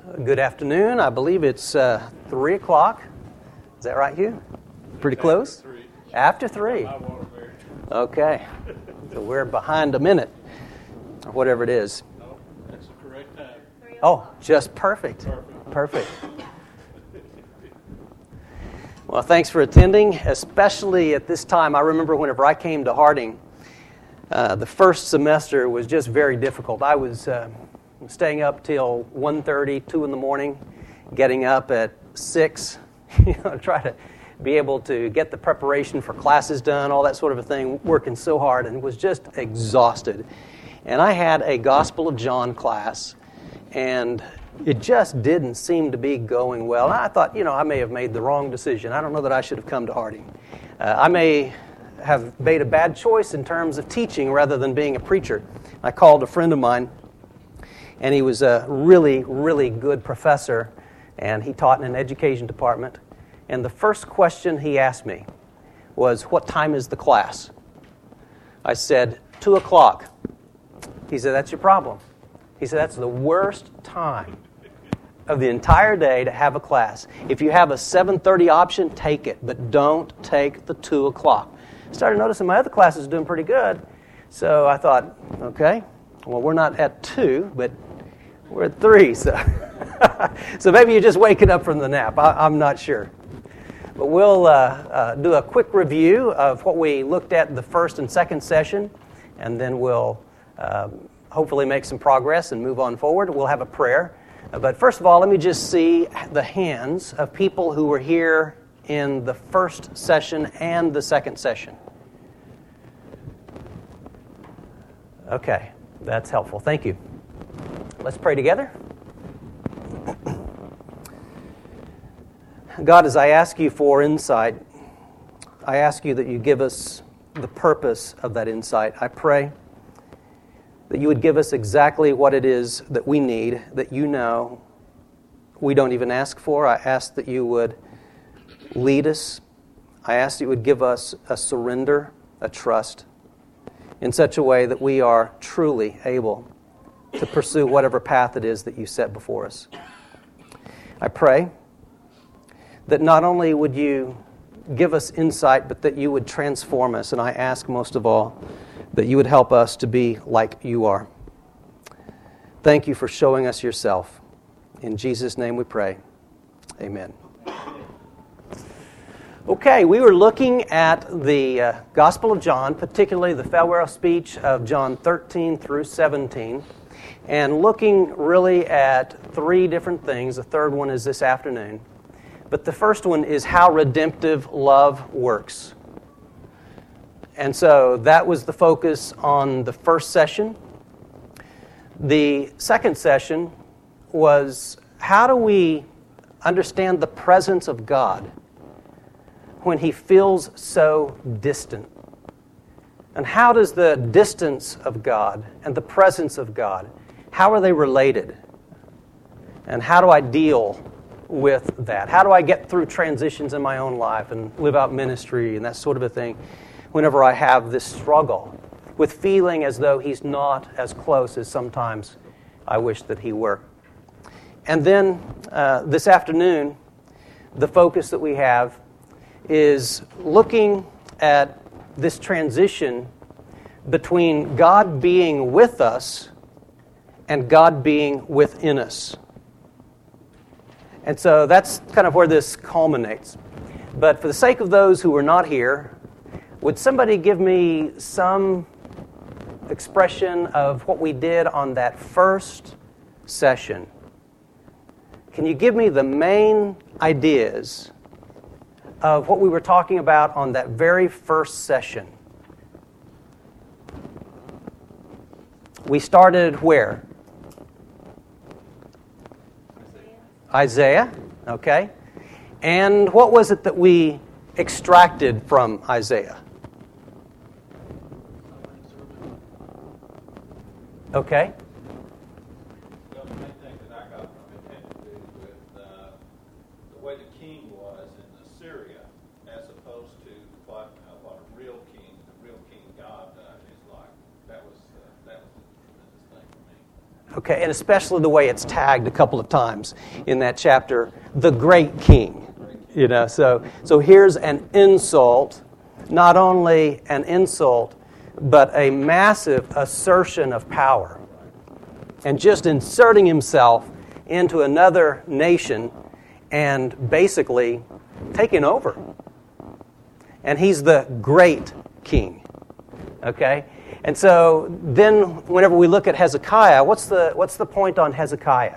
Good afternoon. I believe it's 3 o'clock. Is that right, Hugh? Pretty close? After 3. Okay. So we're behind a minute, or whatever it is. No, that's the correct time. Oh, just perfect. Perfect. Well, thanks for attending, especially at this time. I remember whenever I came to Harding, the first semester was just very difficult. I was staying up till 1:30, 2 in the morning, getting up at 6, try to be able to get the preparation for classes done, all that sort of a thing, working so hard, and was just exhausted. And I had a Gospel of John class, and it just didn't seem to be going well. And I thought, I may have made the wrong decision. I don't know that I should have come to Harding. I may have made a bad choice in terms of teaching rather than being a preacher. I called a friend of mine, and he was a really, really good professor, and he taught in an education department. And the first question he asked me was, "What time is the class?" I said, 2 o'clock. He said, "That's your problem." He said, "That's the worst time of the entire day to have a class. If you have a 7:30 option, take it, but don't take the 2 o'clock. I started noticing my other classes doing pretty good, so I thought, okay, well, we're not at 2, but we're at 3, so so maybe you're just waking up from the nap. I'm not sure. But we'll do a quick review of what we looked at in the first and second session, and then we'll hopefully make some progress and move on forward. We'll have a prayer. But first of all, let me just see the hands of people who were here in the first session and the second session. Okay, that's helpful. Thank you. Let's pray together. God, as I ask you for insight, I ask you that you give us the purpose of that insight. I pray that you would give us exactly what it is that we need, that you know we don't even ask for. I ask that you would lead us. I ask that you would give us a surrender, a trust, in such a way that we are truly able to pursue whatever path it is that you set before us. I pray that not only would you give us insight, but that you would transform us. And I ask most of all that you would help us to be like you are. Thank you for showing us yourself. In Jesus' name we pray. Amen. Okay, we were looking at the Gospel of John, particularly the farewell speech of John 13 through 17, and looking really at 3 different things. The third one is this afternoon. But the first one is how redemptive love works. And so that was the focus on the first session. The second session was, how do we understand the presence of God when He feels so distant? And how does the distance of God and the presence of God, how are they related? And how do I deal with that? How do I get through transitions in my own life and live out ministry and that sort of a thing whenever I have this struggle with feeling as though He's not as close as sometimes I wish that He were? And then this afternoon, the focus that we have is looking at this transition between God being with us and God being within us. And so that's kind of where this culminates. But for the sake of those who are not here, would somebody give me some expression of what we did on that first session? Can you give me the main ideas of what we were talking about on that very first session? We started where? Isaiah, okay. And what was it that we extracted from Isaiah? Okay. Well, the main thing that I got from it had to do with the way the king was in Assyria, as opposed to what a real king, the real King God is like. That was the tremendous thing for me. Okay, and especially the way it's tagged a couple of times in that chapter, the great king. So here's an insult, not only an insult, but a massive assertion of power. And just inserting himself into another nation and basically taking over. And he's the great king. Okay? And so then whenever we look at Hezekiah, what's the point on Hezekiah?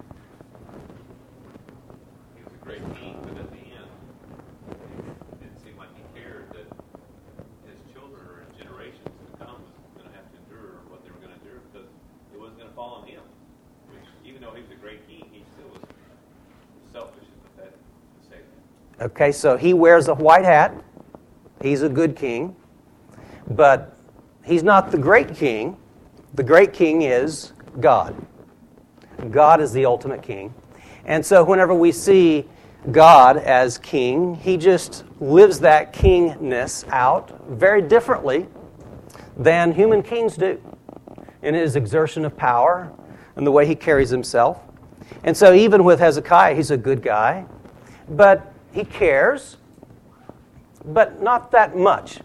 He was a great king, but at the end, it didn't seem like he cared that his children or his generations to come was going to have to endure what they were going to endure because it wasn't going to fall on him. Which, even though he was a great king, he still was selfish with that statement. Okay, so he wears a white hat. He's a good king. But he's not the great king. The great king is God. God is the ultimate king. And so whenever we see God as king, he just lives that kingness out very differently than human kings do in his exertion of power and the way he carries himself. And so even with Hezekiah, he's a good guy, but he cares, but not that much.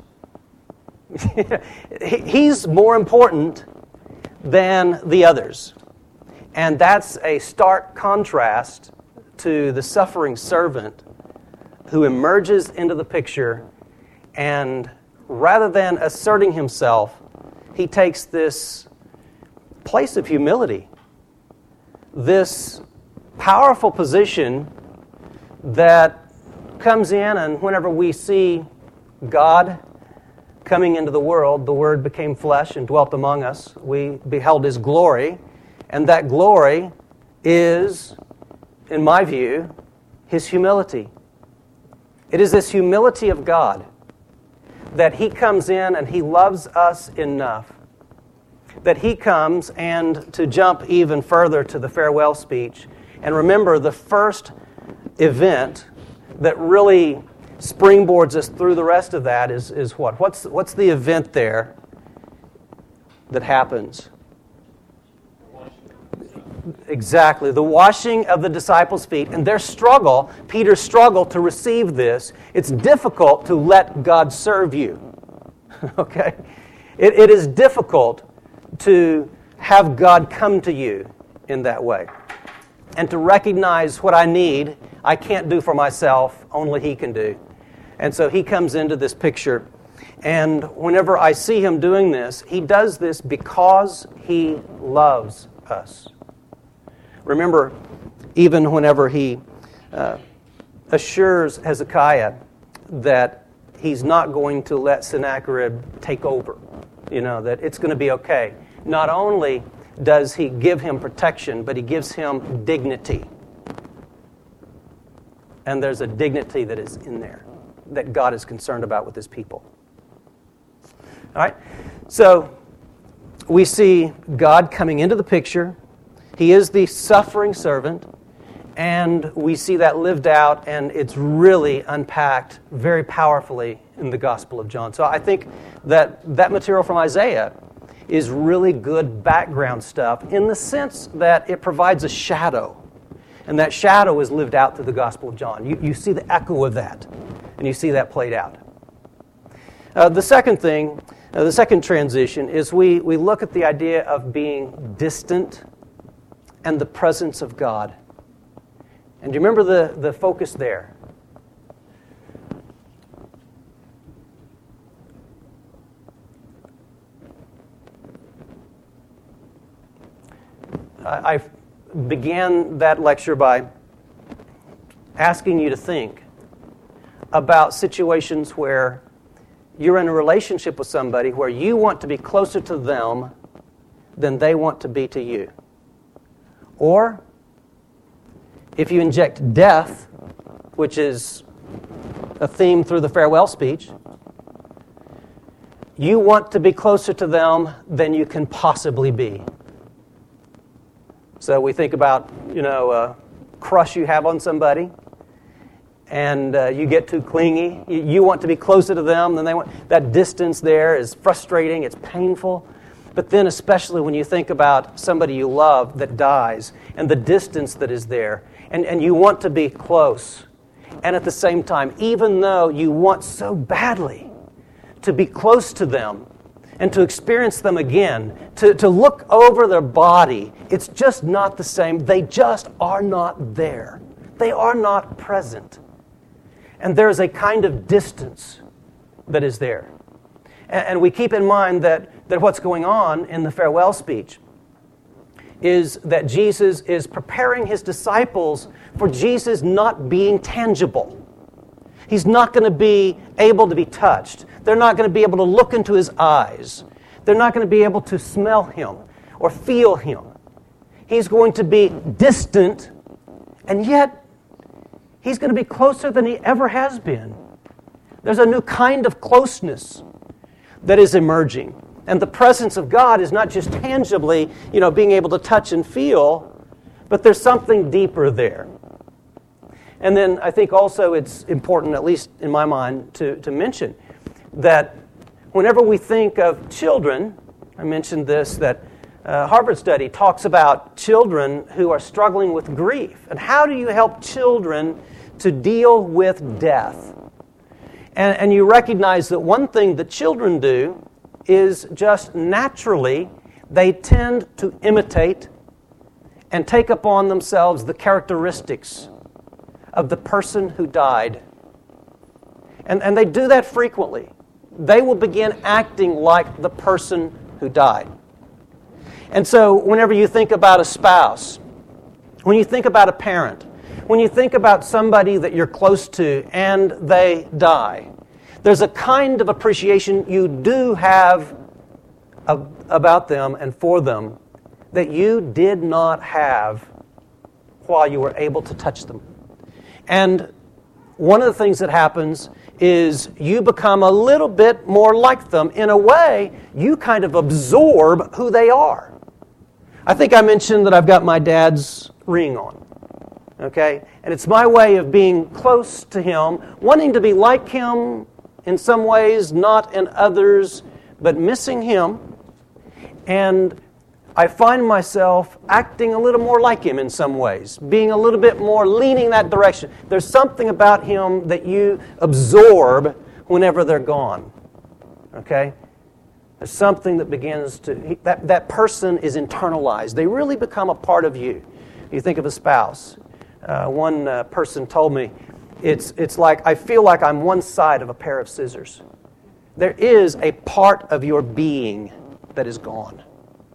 He's more important than the others. And that's a stark contrast to the suffering servant who emerges into the picture, and rather than asserting himself, he takes this place of humility, this powerful position that comes in, and whenever we see God coming into the world, the Word became flesh and dwelt among us. We beheld His glory, and that glory is, in my view, His humility. It is this humility of God that He comes in and He loves us enough that He comes, and to jump even further to the farewell speech, and remember the first event that really springboards us through the rest of that is what? What's the event there that happens? Exactly, the washing of the disciples' feet and their struggle, Peter's struggle to receive this. It's difficult to let God serve you. Okay? It is difficult to have God come to you in that way. And to recognize what I need, I can't do for myself, only He can do. And so He comes into this picture. And whenever I see Him doing this, He does this because He loves us. Remember, even whenever He assures Hezekiah that he's not going to let Sennacherib take over, that it's going to be okay. Not only does He give him protection, but He gives him dignity. And there's a dignity that is in there that God is concerned about with His people. All right? So we see God coming into the picture. He is the suffering servant, and we see that lived out, and it's really unpacked very powerfully in the Gospel of John. So I think that material from Isaiah is really good background stuff in the sense that it provides a shadow, and that shadow is lived out through the Gospel of John. You see the echo of that, and you see that played out. The second transition is we look at the idea of being distant and the presence of God. And do you remember the focus there? I began that lecture by asking you to think about situations where you're in a relationship with somebody where you want to be closer to them than they want to be to you. Or if you inject death, which is a theme through the farewell speech, you want to be closer to them than you can possibly be. So we think about, a crush you have on somebody, and you get too clingy. You want to be closer to them than they want. That distance there is frustrating. It's painful. But then especially when you think about somebody you love that dies and the distance that is there, and you want to be close. And at the same time, even though you want so badly to be close to them and to experience them again, to look over their body, it's just not the same. They just are not there. They are not present. And there's a kind of distance that is there. And we keep in mind that what's going on in the farewell speech is that Jesus is preparing his disciples for Jesus not being tangible. He's not going to be able to be touched. They're not going to be able to look into his eyes. They're not going to be able to smell him or feel him. He's going to be distant, and yet he's going to be closer than he ever has been. There's a new kind of closeness that is emerging. And the presence of God is not just tangibly, being able to touch and feel, but there's something deeper there. And then I think also it's important, at least in my mind, to mention that whenever we think of children, I mentioned this, that Harvard study talks about children who are struggling with grief. And how do you help children to deal with death? And you recognize that one thing that children do is just naturally they tend to imitate and take upon themselves the characteristics of the person who died. And they do that frequently. They will begin acting like the person who died. And so whenever you think about a spouse, when you think about a parent, when you think about somebody that you're close to and they die, there's a kind of appreciation you do have about them and for them that you did not have while you were able to touch them. And one of the things that happens is you become a little bit more like them. In a way, you kind of absorb who they are. I think I mentioned that I've got my dad's ring on. Okay? And it's my way of being close to him, wanting to be like him in some ways, not in others, but missing him. And I find myself acting a little more like him in some ways, being a little bit more leaning that direction. There's something about him that you absorb whenever they're gone. Okay? There's something that begins to, that person is internalized. They really become a part of you. You think of a spouse. One person told me, it's like, I feel like I'm one side of a pair of scissors. There is a part of your being that is gone.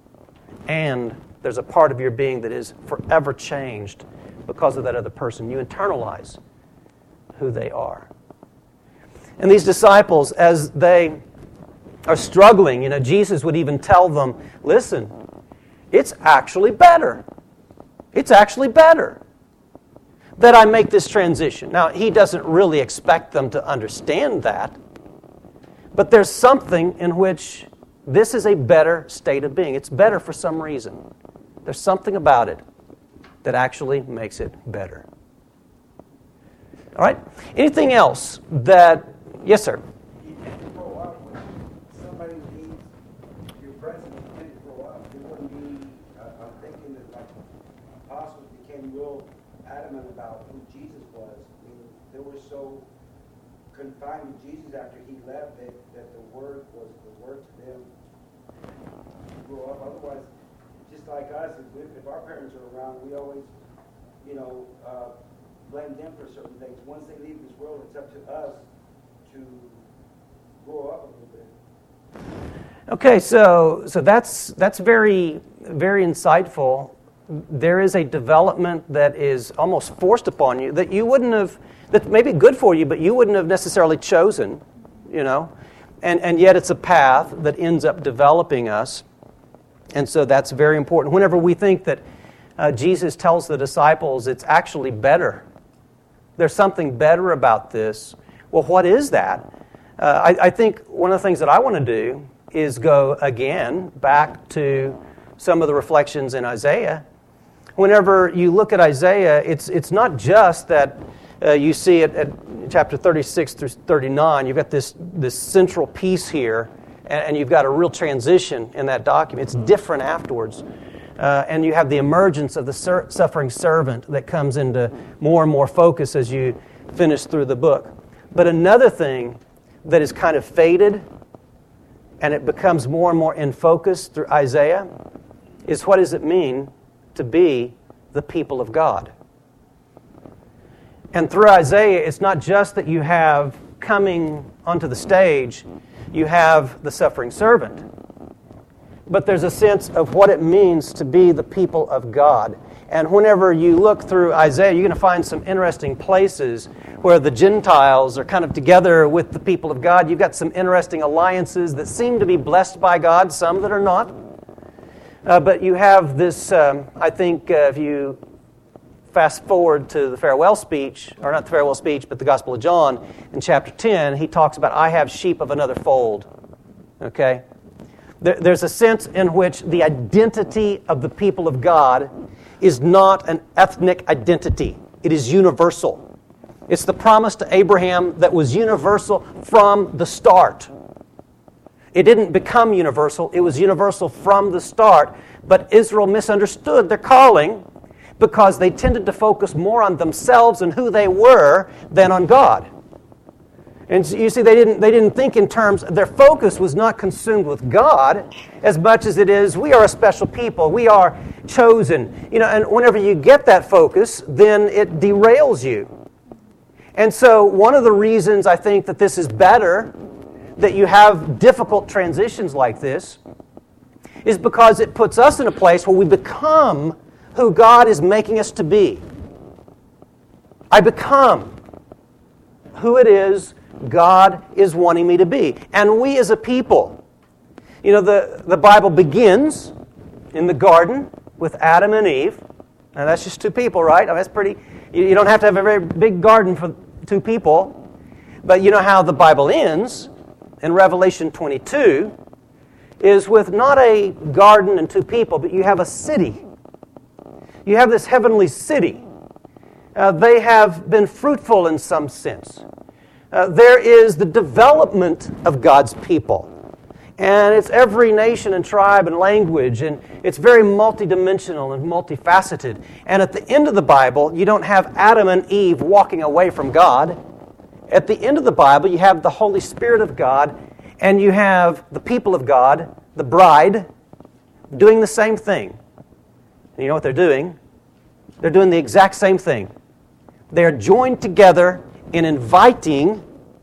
And there's a part of your being that is forever changed because of that other person. You internalize who they are. And these disciples, as they are struggling, Jesus would even tell them, listen, it's actually better. It's actually better that I make this transition. Now, he doesn't really expect them to understand that, but there's something in which this is a better state of being. It's better for some reason. There's something about it that actually makes it better. All right? Anything else that... Yes, sir. You tend to grow up when somebody needs your presence. You tend to grow up. It wouldn't be... I'm thinking that like apostles became real adamant about who Jesus was. I mean, they were so confined to Jesus after he left that the word was the word to them. Grow up. Otherwise, just like us, if our parents are around, we always, blame them for certain things. Once they leave this world, it's up to us to grow up a little bit. Okay, so that's very, very insightful. There is a development that is almost forced upon you that you wouldn't have, that may be good for you, but you wouldn't have necessarily chosen, And yet it's a path that ends up developing us. And so that's very important. Whenever we think that Jesus tells the disciples it's actually better, there's something better about this, well, what is that? I think one of the things that I want to do is go again back to some of the reflections in Isaiah. Whenever you look at Isaiah, it's not just that you see it at chapter 36 through 39. You've got this central piece here, and you've got a real transition in that document. It's different afterwards. And you have the emergence of the suffering servant that comes into more and more focus as you finish through the book. But another thing that is kind of faded, and it becomes more and more in focus through Isaiah, is what does it mean to be the people of God? And through Isaiah, it's not just that you have coming onto the stage, you have the suffering servant. But there's a sense of what it means to be the people of God. And whenever you look through Isaiah, you're going to find some interesting places where the Gentiles are kind of together with the people of God. You've got some interesting alliances that seem to be blessed by God, some that are not. But you have this, I think, if you fast forward to the farewell speech, or not the farewell speech, but the Gospel of John, in chapter 10, he talks about, I have sheep of another fold. Okay? There's a sense in which the identity of the people of God is not an ethnic identity. It is universal. It's the promise to Abraham that was universal from the start. It didn't become universal. It was universal from the start. But Israel misunderstood their calling because they tended to focus more on themselves and who they were than on God. And you see, they didn't think in terms, their focus was not consumed with God as much as it is, we are a special people, we are chosen. You know, and whenever you get that focus, then it derails you. And so one of the reasons I think that this is better, that you have difficult transitions like this, is because it puts us in a place where we become who God is making us to be. I become who it is God is wanting me to be. And we as a people, you know, the Bible begins in the garden with Adam and Eve. Now that's just two people, right? I mean, that's pretty, you don't have to have a very big garden for two people. But you know how the Bible ends in Revelation 22 is with not a garden and two people, but you have a city. You have this heavenly city. They have been fruitful in some sense. There is the development of God's people. And it's every nation and tribe and language, and it's very multidimensional and multifaceted. And at the end of the Bible, you don't have Adam and Eve walking away from God. At the end of the Bible, you have the Holy Spirit of God, and you have the people of God, the bride, doing the same thing. And you know what they're doing? They're doing the exact same thing. They're joined together in inviting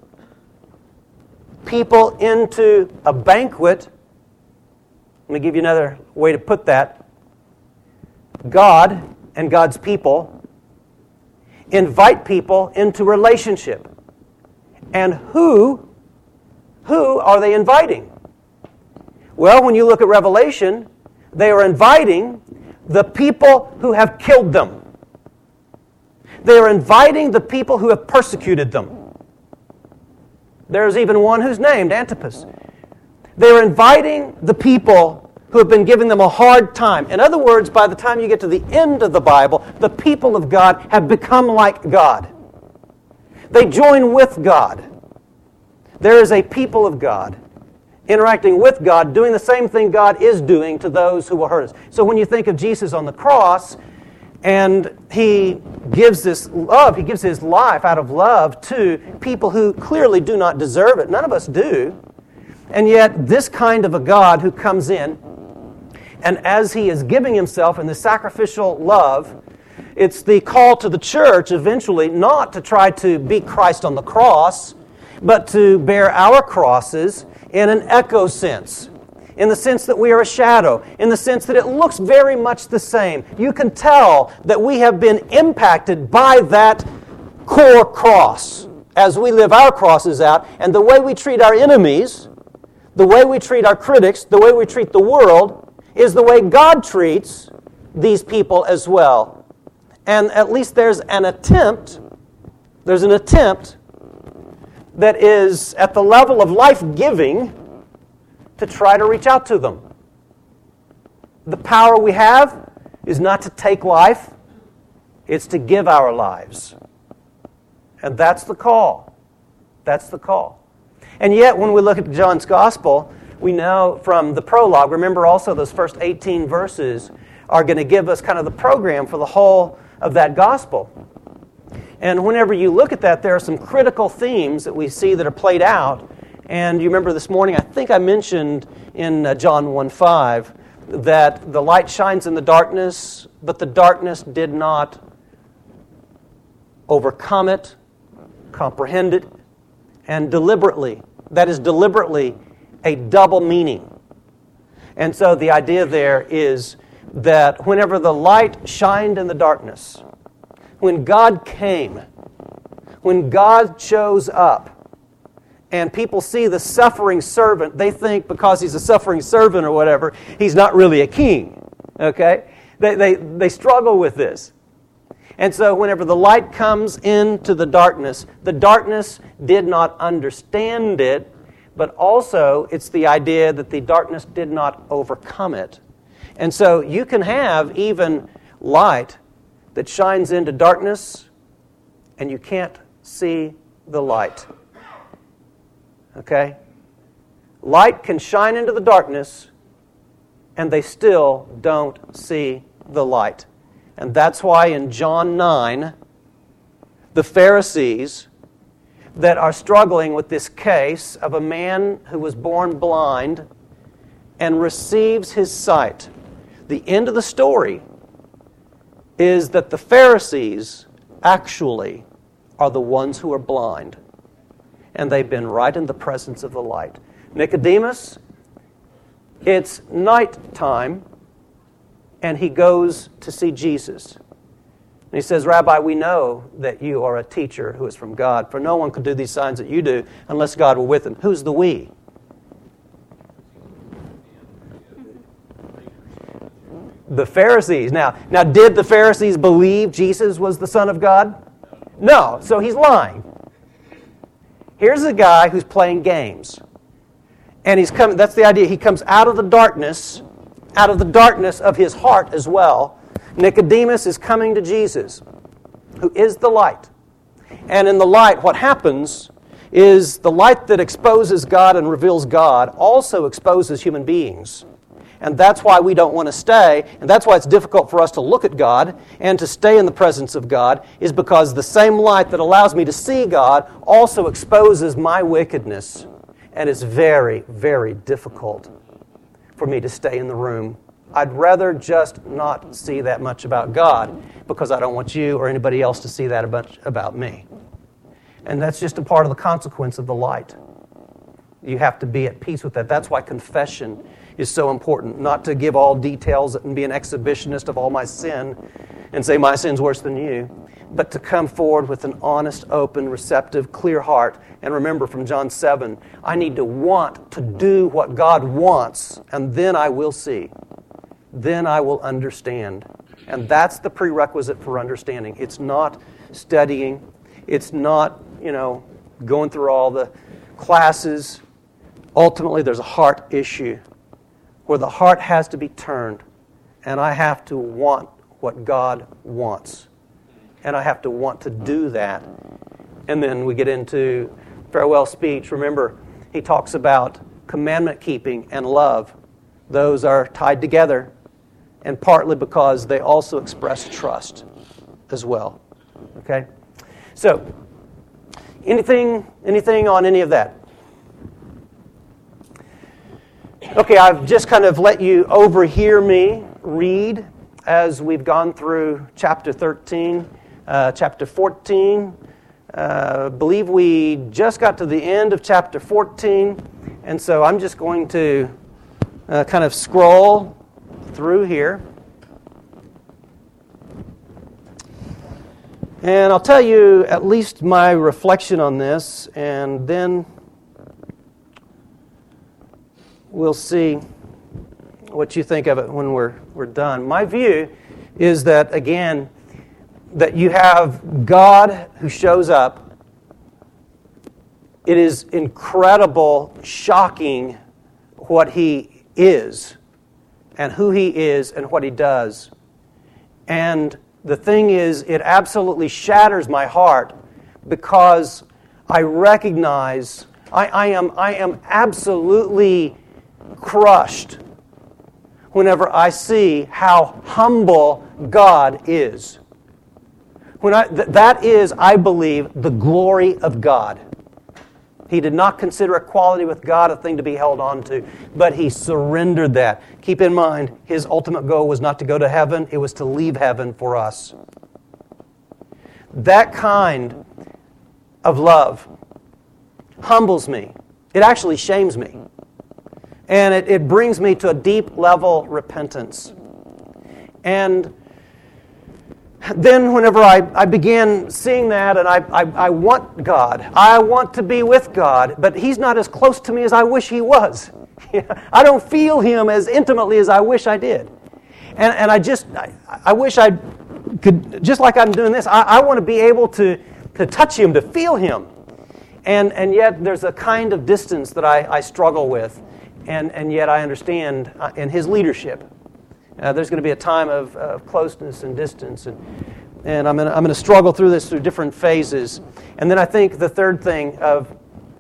people into a banquet. Let me give you another way to put that. God and God's people invite people into relationship. And who are they inviting? Well, when you look at Revelation, they are inviting the people who have killed them. They are inviting the people who have persecuted them. There's even one who's named Antipas. They're inviting the people who have been giving them a hard time. In other words, by the time you get to the end of the Bible, the people of God have become like God. They join with God. There is a people of God interacting with God, doing the same thing God is doing to those who will hurt us. So when you think of Jesus on the cross, and he gives this love, he gives his life out of love to people who clearly do not deserve it. None of us do. And yet this kind of a God who comes in, and as he is giving himself in the sacrificial love, it's the call to the church eventually not to try to be Christ on the cross, but to bear our crosses in an echo sense. In the sense that we are a shadow, in the sense that it looks very much the same. You can tell that we have been impacted by that core cross as we live our crosses out, and the way we treat our enemies, the way we treat our critics, the way we treat the world, is the way God treats these people as well. And at least there's an attempt that is at the level of life-giving to try to reach out to them. The power we have is not to take life, it's to give our lives. And that's the call. That's the call. And yet, when we look at John's Gospel, We know from the prologue, remember also those first 18 verses are going to give us kind of the program for the whole of that gospel. And whenever you look at that, there are some critical themes that we see that are played out. And you remember this morning, I think I mentioned in John 1:5 that the light shines in the darkness, but the darkness did not overcome it, comprehend it, and deliberately. That is deliberately a double meaning. And so the idea there is that whenever the light shined in the darkness, when God came, when God shows up, and people see the suffering servant, they think because he's a suffering servant or whatever, he's not really a king. Okay? They struggle with this. And so whenever the light comes into the darkness did not understand it, but also it's the idea that the darkness did not overcome it. And so you can have even light that shines into darkness, and you can't see the light. Okay? Light can shine into the darkness, and they still don't see the light. And that's why in John 9, the Pharisees that are struggling with this case of a man who was born blind and receives his sight. The end of the story is that the Pharisees actually are the ones who are blind. And they've been right in the presence of the light. Nicodemus, it's nighttime, and he goes to see Jesus. And he says, Rabbi, we know that you are a teacher who is from God, for no one could do these signs that you do unless God were with him. Who's the we? The Pharisees. Now, did the Pharisees believe Jesus was the Son of God? No, so he's lying. Here's a guy who's playing games. And he's coming, that's the idea. He comes out of the darkness of his heart as well. Nicodemus is coming to Jesus, who is the light. And in the light, what happens is the light that exposes God and reveals God also exposes human beings. And that's why we don't want to stay, and that's why it's difficult for us to look at God and to stay in the presence of God, is because the same light that allows me to see God also exposes my wickedness. And it's very, very difficult for me to stay in the room. I'd rather just not see that much about God because I don't want you or anybody else to see that about me. And that's just a part of the consequence of the light. You have to be at peace with that. That's why confession is so important. Not to give all details and be an exhibitionist of all my sin and say my sin's worse than you, but to come forward with an honest, open, receptive, clear heart. And remember from John 7, I need to want to do what God wants, and then I will see. Then I will understand. And that's the prerequisite for understanding. It's not studying. It's not, going through all the classes. Ultimately, there's a heart issue where the heart has to be turned, and I have to want what God wants. And I have to want to do that. And then we get into farewell speech. Remember, he talks about commandment keeping and love. Those are tied together, and partly because they also express trust as well. Okay? So, anything on any of that? Okay, I've just kind of let you overhear me read as we've gone through chapter 13, chapter 14. I believe we just got to the end of chapter 14, and so I'm just going to kind of scroll through here. And I'll tell you at least my reflection on this, and then we'll see what you think of it when we're done. My view is that, again, that you have God who shows up. It is incredible, shocking what He is and who He is and what He does. And the thing is, it absolutely shatters my heart because I recognize I am absolutely crushed whenever I see how humble God is. That is, I believe, the glory of God. He did not consider equality with God a thing to be held on to, but He surrendered that. Keep in mind, His ultimate goal was not to go to heaven, it was to leave heaven for us. That kind of love humbles me. It actually shames me. And it brings me to a deep level repentance. And then whenever I began seeing that, and I want God, I want to be with God, but He's not as close to me as I wish He was. I don't feel Him as intimately as I wish I did. And I wish I could, just like I'm doing this, I want to be able to touch Him, to feel Him. And yet there's a kind of distance that I struggle with, and yet I understand in His leadership. There's going to be a time of closeness and distance, and I'm going to struggle through this through different phases. And then I think the third thing of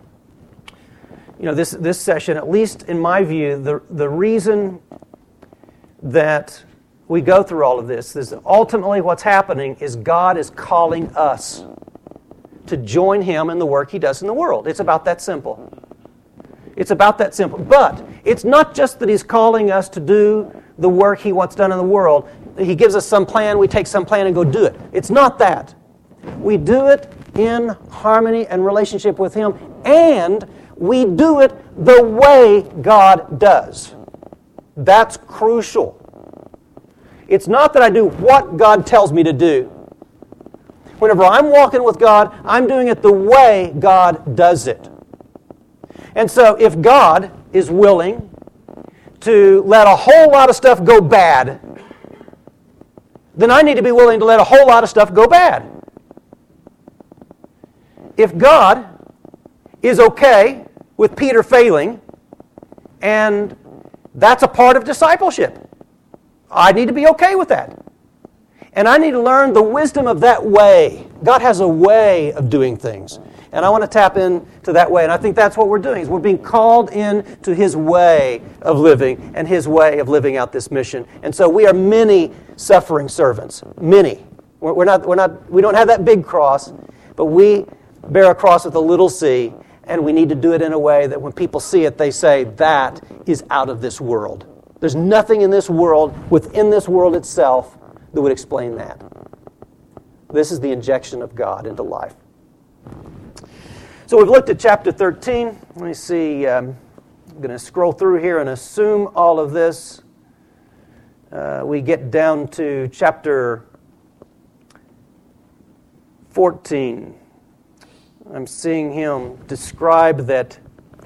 this session, at least in my view, the reason that we go through all of this is ultimately what's happening is God is calling us to join Him in the work He does in the world. It's about that simple. It's about that simple. But it's not just that He's calling us to do the work He wants done in the world. He gives us some plan, we take some plan and go do it. It's not that. We do it in harmony and relationship with Him, and we do it the way God does. That's crucial. It's not that I do what God tells me to do. Whenever I'm walking with God, I'm doing it the way God does it. And so if God is willing to let a whole lot of stuff go bad, then I need to be willing to let a whole lot of stuff go bad. If God is okay with Peter failing, and that's a part of discipleship, I need to be okay with that. And I need to learn the wisdom of that way. God has a way of doing things. And I want to tap into that way. And I think that's what we're doing, is we're being called in to His way of living and His way of living out this mission. And so we are many suffering servants. Many. We don't have that big cross, but we bear a cross with a little c, and we need to do it in a way that when people see it, they say, that is out of this world. There's nothing in this world, within this world itself, that would explain that. This is the injection of God into life. So we've looked at chapter 13. Let me see. I'm going to scroll through here and assume all of this. We get down to chapter 14. I'm seeing him describe that,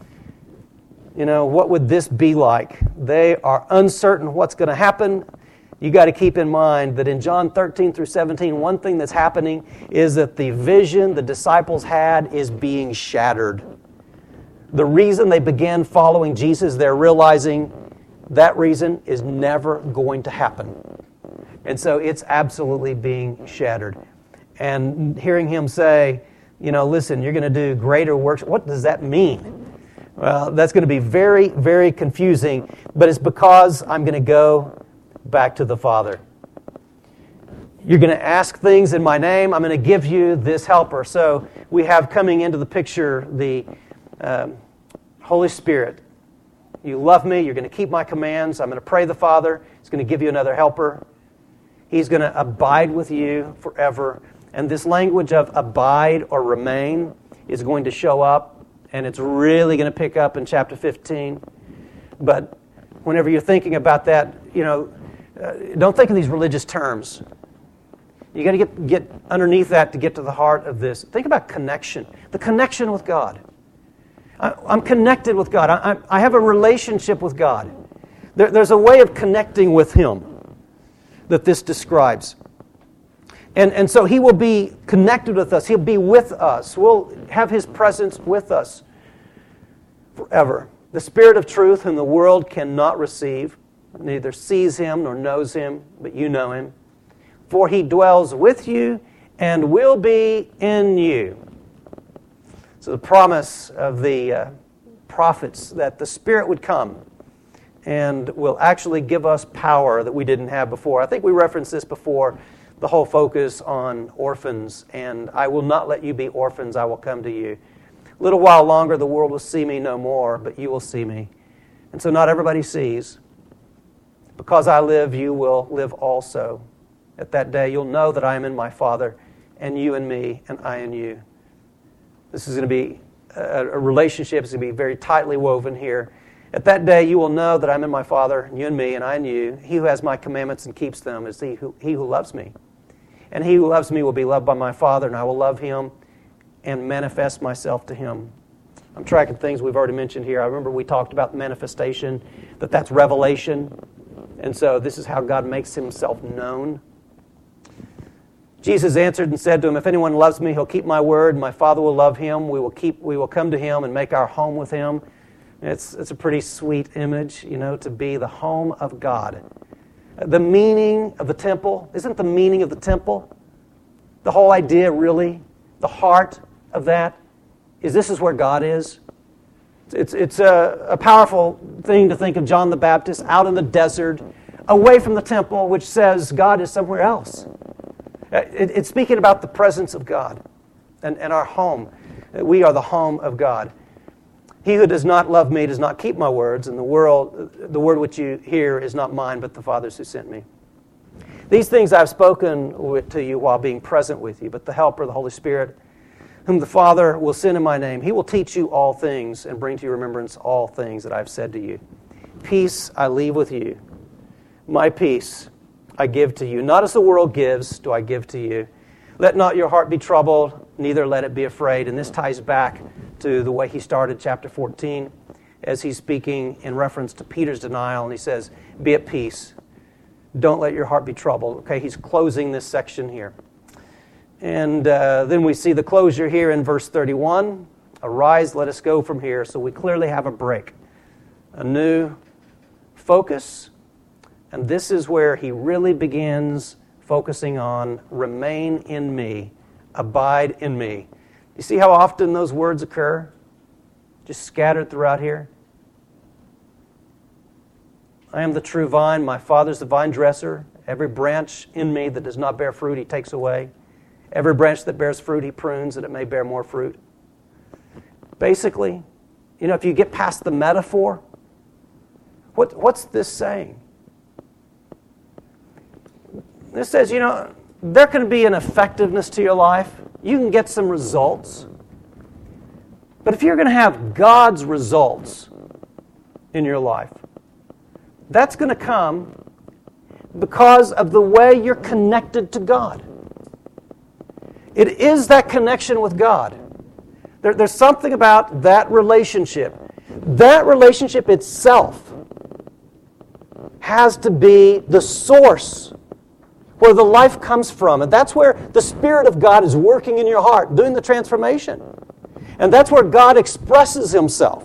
what would this be like? They are uncertain what's going to happen. You got to keep in mind that in John 13 through 17, one thing that's happening is that the vision the disciples had is being shattered. The reason they began following Jesus, they're realizing that reason is never going to happen. And so it's absolutely being shattered. And hearing him say, listen, you're going to do greater works. What does that mean? Well, that's going to be very, very confusing, but it's because I'm going to go back to the Father. You're going to ask things in my name. I'm going to give you this helper. So we have coming into the picture the Holy Spirit. You love me. You're going to keep my commands. I'm going to pray the Father. He's going to give you another helper. He's going to abide with you forever. And this language of abide or remain is going to show up, and it's really going to pick up in chapter 15. But whenever you're thinking about that, don't think in these religious terms. You got to get underneath that to get to the heart of this. Think about connection, the connection with God. I'm connected with God. I have a relationship with God. There's a way of connecting with Him that this describes. And so He will be connected with us. He'll be with us. We'll have His presence with us forever. The Spirit of truth whom the world cannot receive, neither sees Him nor knows Him, but you know Him. For He dwells with you and will be in you. So the promise of the prophets that the Spirit would come and will actually give us power that we didn't have before. I think we referenced this before, the whole focus on orphans. And I will not let you be orphans, I will come to you. A little while longer, the world will see me no more, but you will see me. And so not everybody sees. Because I live, you will live also. At that day, you'll know that I am in my Father, and you in me, and I in you. This is going to be a relationship. It's going to be very tightly woven here. At that day, you will know that I'm in my Father, and you in me, and I in you. He who has my commandments and keeps them is he who loves me. And he who loves me will be loved by my Father, and I will love him and manifest myself to him. I'm tracking things we've already mentioned here. I remember we talked about manifestation, that's revelation. And so this is how God makes himself known. Jesus answered and said to him, if anyone loves me, he'll keep my word. My Father will love him. We will come to him and make our home with him. It's a pretty sweet image, to be the home of God. The meaning of the temple, isn't the meaning of the temple the whole idea really? The heart of that is this is where God is. It's a powerful thing to think of John the Baptist out in the desert, away from the temple, which says God is somewhere else. It's speaking about the presence of God and our home. We are the home of God. He who does not love me does not keep my words, and the word which you hear is not mine, but the Father's who sent me. These things I've spoken to you while being present with you, but the Helper, the Holy Spirit, whom the Father will send in my name, he will teach you all things and bring to your remembrance all things that I've said to you. Peace I leave with you. My peace I give to you. Not as the world gives do I give to you. Let not your heart be troubled, neither let it be afraid. And this ties back to the way he started chapter 14 as he's speaking in reference to Peter's denial. And he says, be at peace. Don't let your heart be troubled. Okay, he's closing this section here. And then we see the closure here in verse 31. Arise, let us go from here. So we clearly have a break, a new focus. And this is where he really begins focusing on remain in me, abide in me. You see how often those words occur? Just scattered throughout here. I am the true vine, my Father's the vine dresser. Every branch in me that does not bear fruit, he takes away. Every branch that bears fruit, he prunes that it may bear more fruit. Basically, if you get past the metaphor, what's this saying? This says, there can be an effectiveness to your life. You can get some results. But if you're going to have God's results in your life, that's going to come because of the way you're connected to God. It is that connection with God. There's something about that relationship. That relationship itself has to be the source where the life comes from. And that's where the Spirit of God is working in your heart, doing the transformation. And that's where God expresses himself.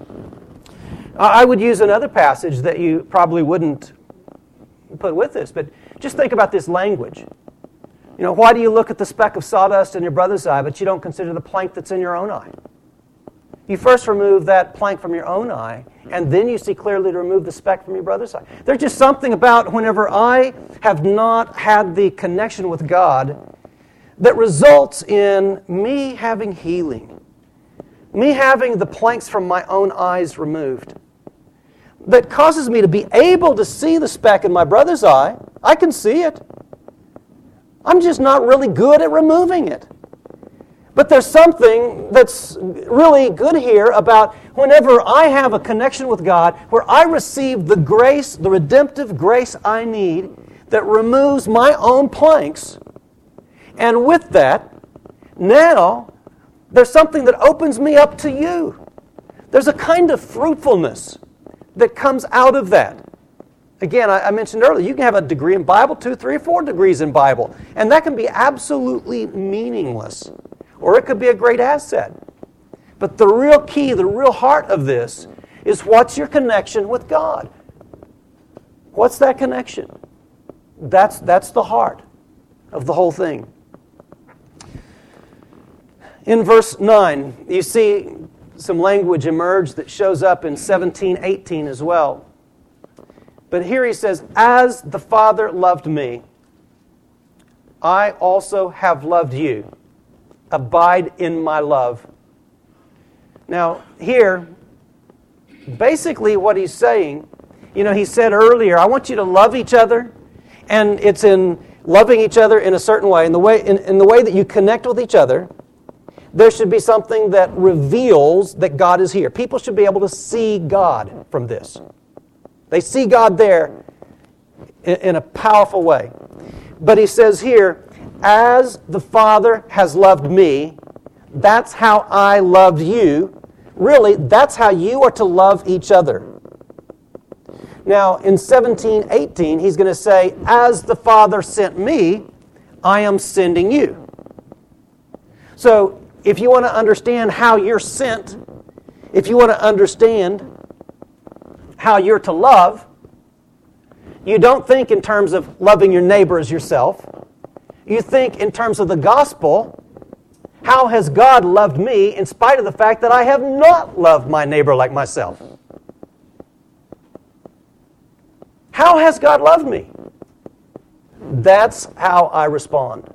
I would use another passage that you probably wouldn't put with this, but just think about this language. Why do you look at the speck of sawdust in your brother's eye, but you don't consider the plank that's in your own eye? You first remove that plank from your own eye, and then you see clearly to remove the speck from your brother's eye. There's just something about whenever I have not had the connection with God that results in me having healing, me having the planks from my own eyes removed, that causes me to be able to see the speck in my brother's eye. I can see it. I'm just not really good at removing it. But there's something that's really good here about whenever I have a connection with God, where I receive the grace, the redemptive grace I need that removes my own planks. And with that, now, there's something that opens me up to you. There's a kind of fruitfulness that comes out of that. Again, I mentioned earlier, you can have a degree in Bible, 2, 3, 4 degrees in Bible, and that can be absolutely meaningless. Or it could be a great asset. But the real key, the real heart of this is what's your connection with God? What's that connection? That's the heart of the whole thing. In verse 9, you see some language emerge that shows up in 17:18 as well. But here he says, as the Father loved me, I also have loved you. Abide in my love. Now, here, basically what he's saying, he said earlier, I want you to love each other, and it's in loving each other in a certain way, in the way that you connect with each other, there should be something that reveals that God is here. People should be able to see God from this. They see God there in a powerful way. But he says here, as the Father has loved me, that's how I loved you. Really, that's how you are to love each other. Now, in 17:18, he's going to say, as the Father sent me, I am sending you. So, if you want to understand how you're sent, if you want to understand how you're to love, you don't think in terms of loving your neighbor as yourself. You think in terms of the gospel. How has God loved me in spite of the fact that I have not loved my neighbor like myself? How has God loved me? That's how I respond.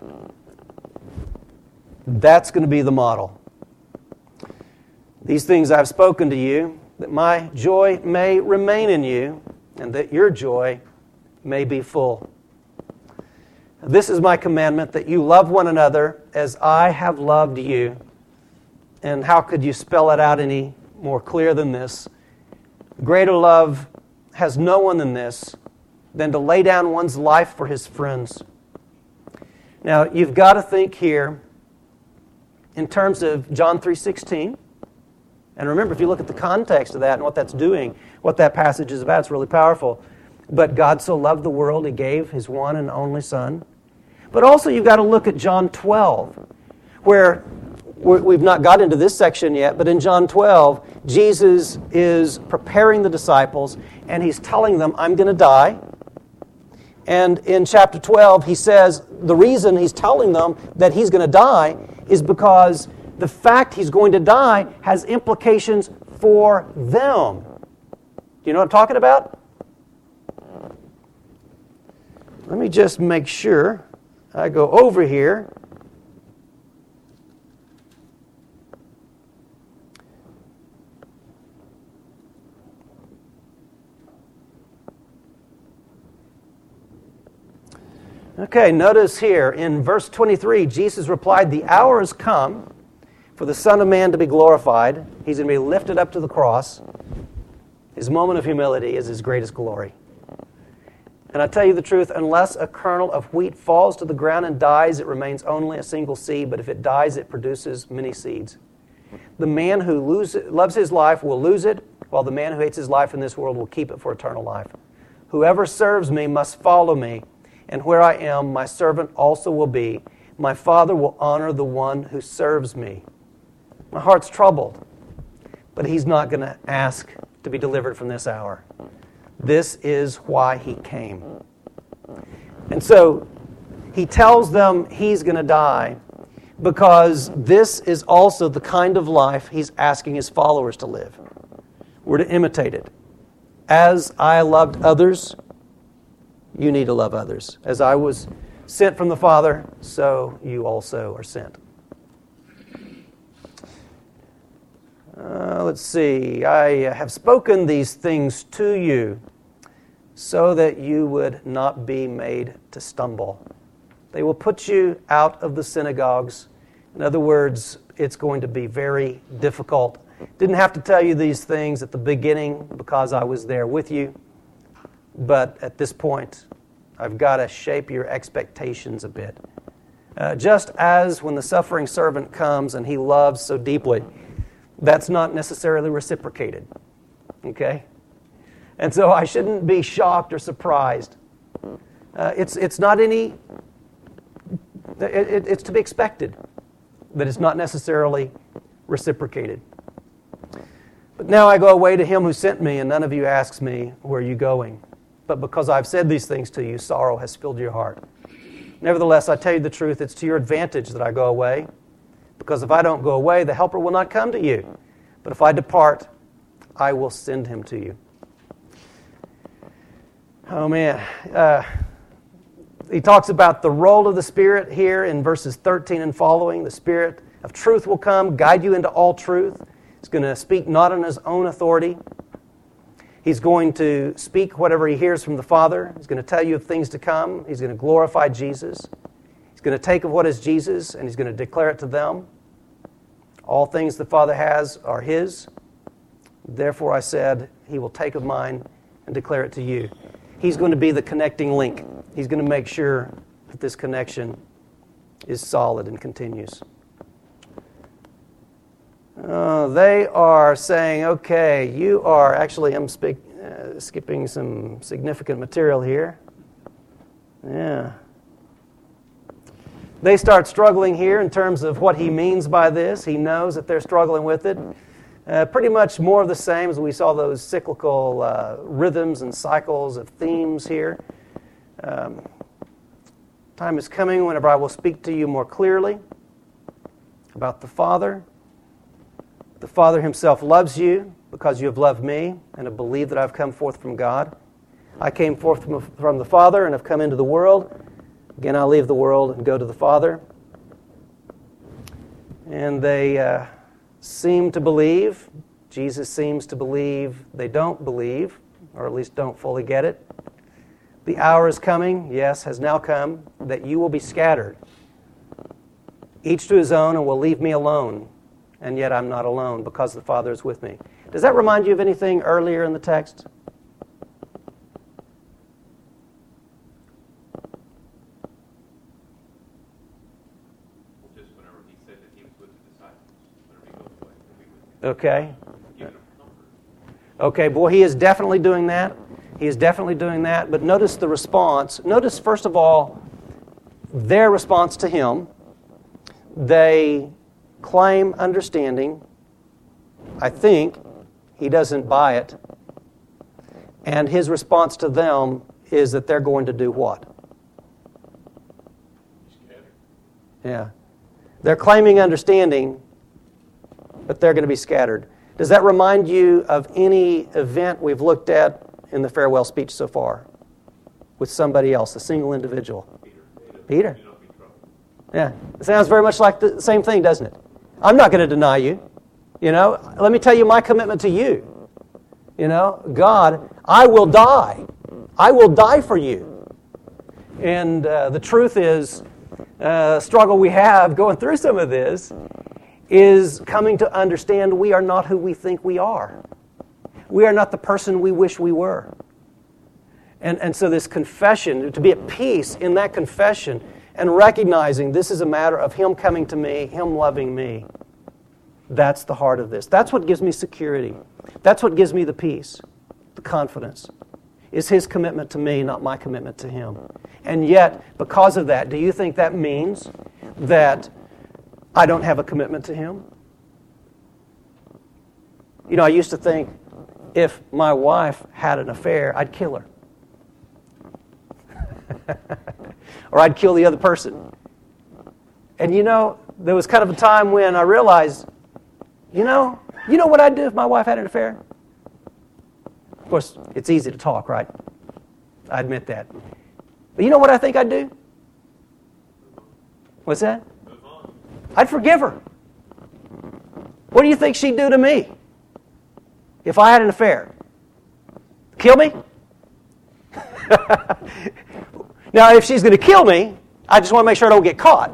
That's going to be the model. These things I've spoken to you, that my joy may remain in you, and that your joy may be full. This is my commandment, that you love one another as I have loved you. And how could you spell it out any more clear than this? Greater love has no one than this, than to lay down one's life for his friends. Now, you've got to think here in terms of John 3:16. And remember, if you look at the context of that and what that's doing, what that passage is about, it's really powerful. But God so loved the world, He gave His one and only Son. But also you've got to look at John 12, where we've not got into this section yet, but in John 12, Jesus is preparing the disciples, and He's telling them, I'm going to die. And in chapter 12, He says the reason He's telling them that He's going to die is because the fact He's going to die has implications for them. Do you know what I'm talking about? Let me just make sure I go over here. Okay, notice here in verse 23, Jesus replied, the hour has come for the Son of Man to be glorified. He's going to be lifted up to the cross. His moment of humility is His greatest glory. And I tell you the truth, unless a kernel of wheat falls to the ground and dies, it remains only a single seed, but if it dies, it produces many seeds. The man who loves his life will lose it, while the man who hates his life in this world will keep it for eternal life. Whoever serves me must follow me, and where I am, my servant also will be. My Father will honor the one who serves me. My heart's troubled, but He's not going to ask to be delivered from this hour. This is why He came. And so He tells them He's going to die because this is also the kind of life He's asking His followers to live. We're to imitate it. As I loved others, you need to love others. As I was sent from the Father, so you also are sent. Let's see. I have spoken these things to you so that you would not be made to stumble. They will put you out of the synagogues. In other words, it's going to be very difficult. Didn't have to tell you these things at the beginning because I was there with you. But at this point, I've got to shape your expectations a bit. Just as when the suffering servant comes and he loves so deeply, that's not necessarily reciprocated. Okay? And so I shouldn't be shocked or surprised. It's not any... It's to be expected that it's not necessarily reciprocated. But now I go away to Him who sent me, and none of you asks me, where are you going? But because I've said these things to you, sorrow has filled your heart. Nevertheless, I tell you the truth, it's to your advantage that I go away. Because if I don't go away, the Helper will not come to you. But if I depart, I will send Him to you. Oh, man. He talks about the role of the Spirit here in verses 13 and following. The Spirit of truth will come, guide you into all truth. He's going to speak not on his own authority. He's going to speak whatever he hears from the Father. He's going to tell you of things to come. He's going to glorify Jesus. He's going to take of what is Jesus and he's going to declare it to them. All things the Father has are his. Therefore I said, he will take of mine and declare it to you. He's going to be the connecting link. He's going to make sure that this connection is solid and continues. They are saying, okay, you are, actually I'm skipping some significant material here. Yeah. They start struggling here in terms of what he means by this. He knows that they're struggling with it. Pretty much more of the same as we saw those cyclical rhythms and cycles of themes here. Time is coming whenever I will speak to you more clearly about the Father. The Father himself loves you because you have loved me and have believed that I have come forth from God. I came forth from the Father and have come into the world. Again, I leave the world and go to the Father. And they seem to believe. Jesus seems to believe they don't believe, or at least don't fully get it. The hour is coming, yes, has now come, that you will be scattered, each to his own, and will leave me alone. And yet I'm not alone because the Father is with me. Does that remind you of anything earlier in the text? Just whenever he said that he was with the disciples, whenever he goes away, he'll be with you. Okay. Giving them comfort. Okay, boy, he is definitely doing that. He is definitely doing that. But notice the response. Notice, first of all, their response to him. They claim understanding. I think he doesn't buy it. And his response to them is that they're going to do what? Yeah. They're claiming understanding, but they're going to be scattered. Does that remind you of any event we've looked at in the farewell speech so far with somebody else, a single individual? Peter. Yeah. It sounds very much like the same thing, doesn't it? I'm not going to deny you. You know, let me tell you my commitment to you. You know, God, I will die. I will die for you. And the truth is, struggle we have going through some of this is coming to understand we are not who we think we are. We are not the person we wish we were. And so this confession, to be at peace in that confession and recognizing this is a matter of him coming to me, him loving me. That's the heart of this. That's what gives me security. That's what gives me the peace, the confidence. Is his commitment to me, not my commitment to him. And yet, because of that, do you think that means that I don't have a commitment to him? You know, I used to think if my wife had an affair, I'd kill her. Or I'd kill the other person. And you know, there was kind of a time when I realized, you know what I'd do if my wife had an affair? Of course, it's easy to talk, right? I admit that. But you know what I think I'd do? What's that? I'd forgive her. What do you think she'd do to me if I had an affair? Kill me? Now, if she's going to kill me, I just want to make sure I don't get caught.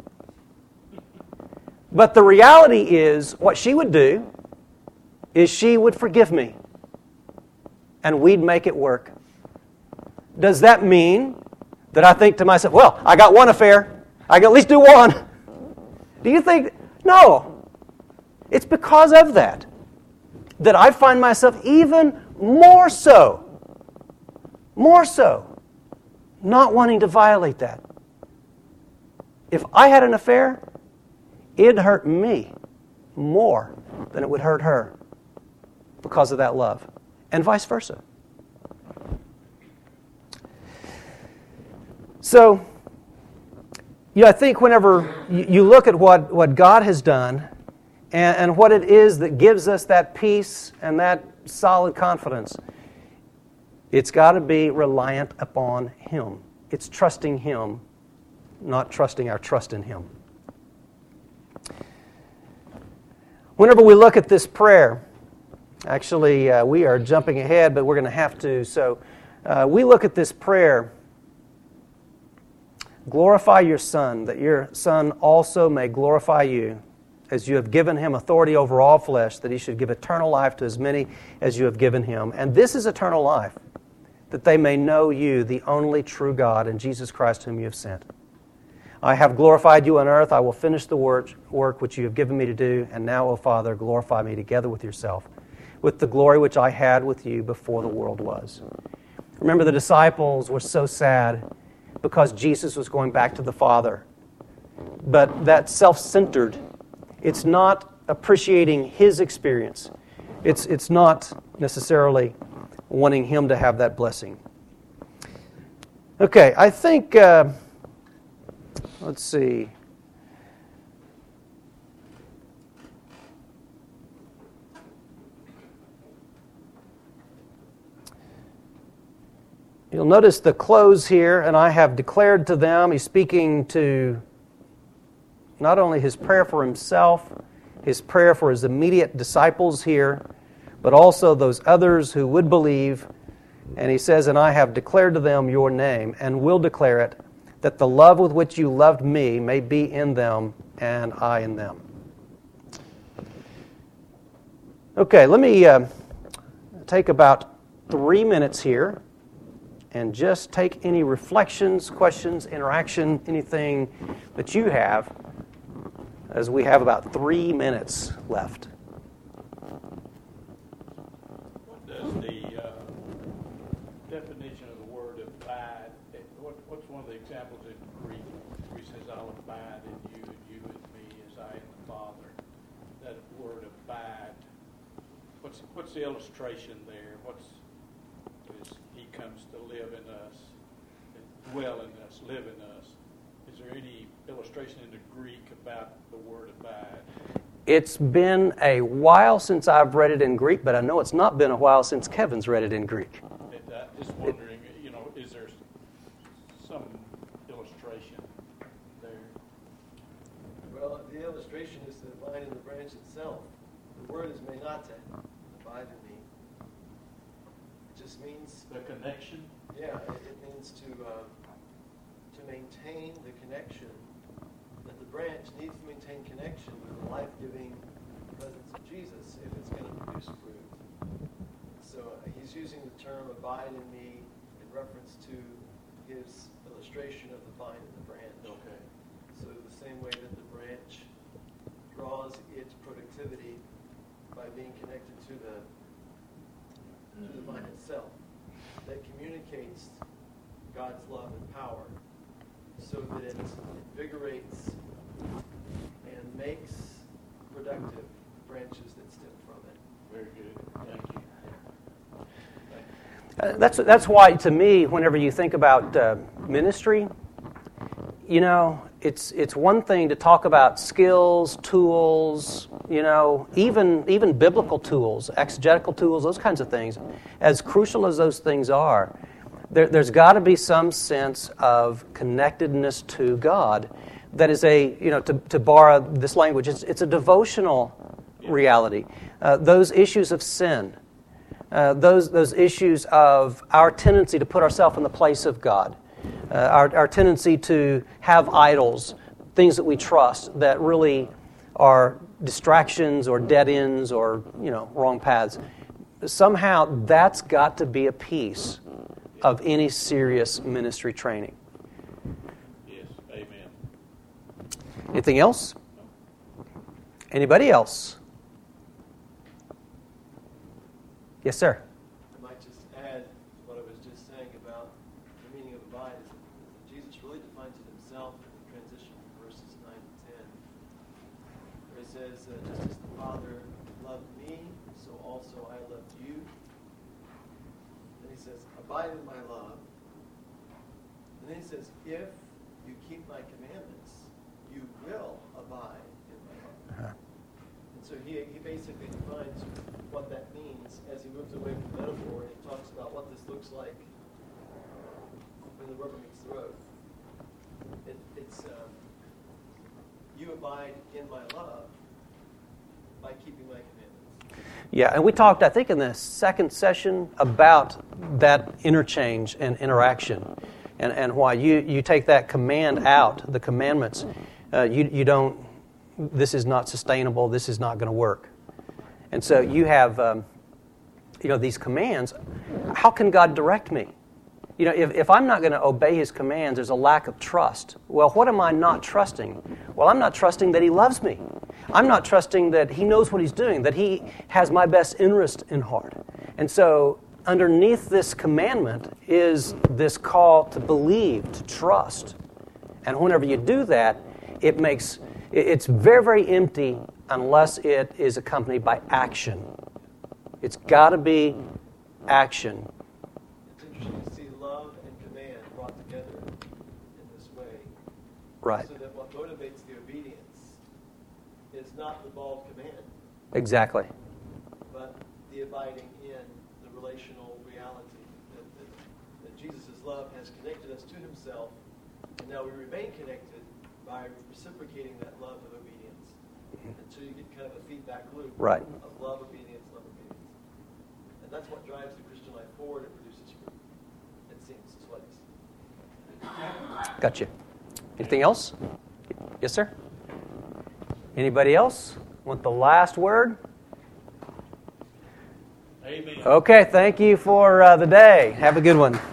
But the reality is, what she would do is she would forgive me. And we'd make it work. Does that mean that I think to myself, well, I got one affair. I can at least do one. Do you think? No. It's because of that I find myself even more so, not wanting to violate that. If I had an affair, it'd hurt me more than it would hurt her because of that love, and vice versa. So, I think whenever you look at what God has done and what it is that gives us that peace and that solid confidence, It's got to be reliant upon Him. It's trusting Him, not trusting our trust in Him. Whenever we look at this prayer, actually we are jumping ahead, but we're going to have to. So we look at this prayer, glorify your Son, that your Son also may glorify you, as you have given Him authority over all flesh, that He should give eternal life to as many as you have given Him. And this is eternal life, that they may know you, the only true God, and Jesus Christ whom you have sent. I have glorified you on earth. I will finish the work which you have given me to do. And now, O Father, glorify me together with yourself, with the glory which I had with you before the world was. Remember, the disciples were so sad because Jesus was going back to the Father. But that's self-centered. It's not appreciating His experience. It's not necessarily wanting Him to have that blessing. Okay, I think, let's see. You'll notice the close here, and I have declared to them. He's speaking to not only his prayer for himself, his prayer for his immediate disciples here, but also those others who would believe. And he says, and I have declared to them your name, and will declare it, that the love with which you loved me may be in them, and I in them. Okay, let me take about 3 minutes here and just take any reflections, questions, interaction, anything that you have, as we have about 3 minutes left. What does the definition of the word abide, what's one of the examples in Greek where he says, I'll abide in you and you in me as I in the Father? That word abide, what's the illustration there? He comes to live in us, and dwell in us, live in us. Is there any illustration in the Greek about the word abide? It's been a while since I've read it in Greek, but I know it's not been a while since Kevin's read it in Greek. Just wondering, is there some illustration there? Well, the illustration is the vine and the branch itself. The word is menate, abide in me. It just means The connection? Yeah, it means to maintain the connection, that the branch needs to maintain connection with the life-giving presence of Jesus if it's going to produce fruit. So he's using the term abide in me in reference to his illustration of the vine and the branch. Okay. So the same way that the branch draws its productivity by being connected to the vine itself, that communicates God's love and power so that it invigorates and makes productive branches that stem from it. Very good. Thank you. That's why, to me, whenever you think about ministry, it's one thing to talk about skills, tools, even biblical tools, exegetical tools, those kinds of things. As crucial as those things are, there's got to be some sense of connectedness to God that is to borrow this language, it's a devotional reality. Those issues of sin, those issues of our tendency to put ourselves in the place of God, our tendency to have idols, things that we trust that really are distractions or dead ends or wrong paths. Somehow that's got to be a piece of any serious ministry training. Yes, amen. Anything else? Anybody else? Yes, sir. I might just add what I was just saying about the meaning of abide is that Jesus really defines it himself in the transition from verses 9 to 10, where he says, just as the Father loved me, so also I loved you. Then he says, abide in my love. And then he says, if you keep my commandments, you will abide in my love. And so he basically defines what that means as he moves away from metaphor and he talks about what this looks like when the rubber meets the road. It's you abide in my love by keeping my commandments. Yeah, and we talked, I think, in the second session about that interchange and interaction, and why you take that command out, the commandments. You don't. This is not sustainable. This is not going to work. And so you have, these commands. How can God direct me? If I'm not going to obey His commands, there's a lack of trust. Well, what am I not trusting? Well, I'm not trusting that He loves me. I'm not trusting that He knows what He's doing, that He has my best interest in heart. And so underneath this commandment is this call to believe, to trust. And whenever you do that, it's very, very empty unless it is accompanied by action. It's got to be action. It's interesting to see love and command brought together in this way. Right. So that what motivates the obedience is not the bald command, Exactly. but the abiding in the relational reality that Jesus' love has connected us to Himself, and now we remain connected by reciprocating that love of obedience. Until you get kind of a feedback loop Right. of love, obedience, love, obedience. And that's what drives the Christian life forward and produces fruit. It seems, is what it's. Gotcha. Anything else? Yes, sir? Anybody else want the last word? Amen. Okay, thank you for the day. Have a good one.